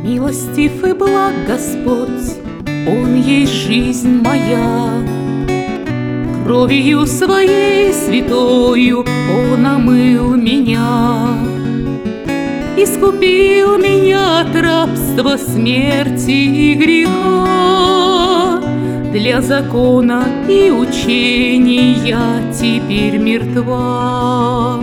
Милостив и благ Господь, Он есть жизнь моя. Кровью Своей святою Он омыл меня, искупил меня от рабства, смерти и греха. Для закона и учений я теперь мертва.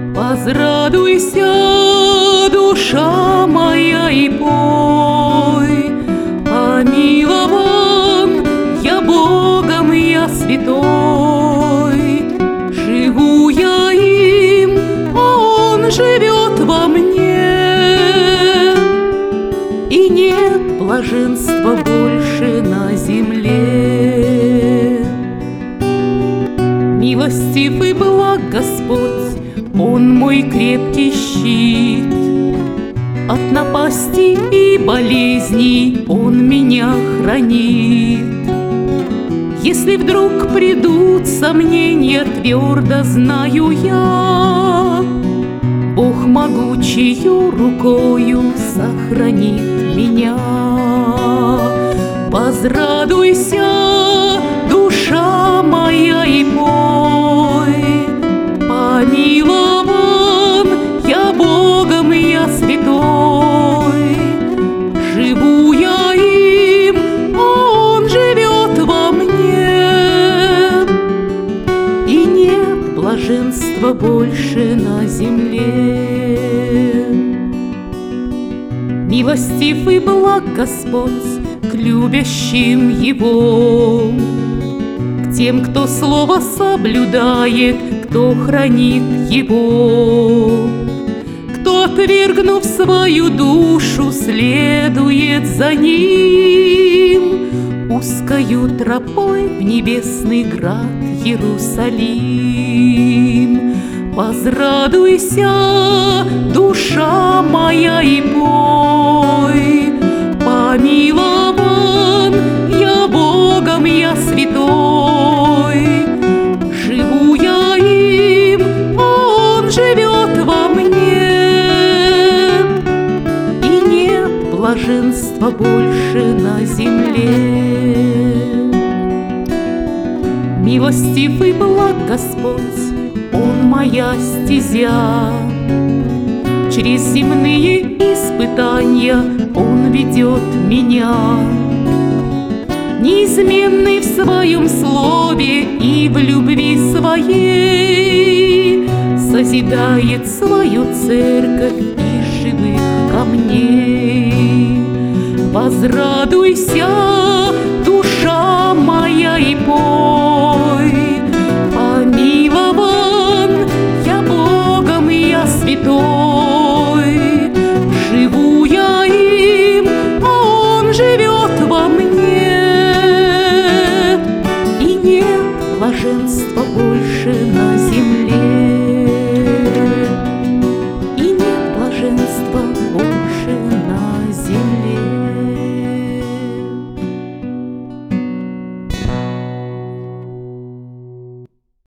Возрадуйся, душа моя, и пой. Помилован я Богом, я святой. Живу я им, а Он живет во мне. И нет блаженства больше на земле. Милостив и благ Господь, Он мой крепкий щит. От напасти и болезней Он меня хранит. Если вдруг придут сомнения, твердо знаю я, Бог могучею рукою сохранит меня. Возрадуйся, душа моя, и пой. Помилован я Богом, я святой. Живу я им, а Он живет во мне. И нет блаженства больше на земле. Милостив и благ Господь к любящим Его, к тем, кто слово соблюдает, кто хранит его, кто, отвергнув свою душу, следует за Ним узкою тропой в небесный град Иерусалим. Возрадуйся, душа моя, и пой. Помилован я Богом, я святой. Живу я им, а Он живет во мне. И нет блаженства больше на земле. Милостив и благ Господь, Он моя стезя. Через земные испытания Он ведет меня. Неизменный в Своем слове и в любви Своей созидает свою церковь из живых камней. Возрадуйся, душа моя, и пой. Помилован я Богом, я святой. Живу я им, а Он живет во мне.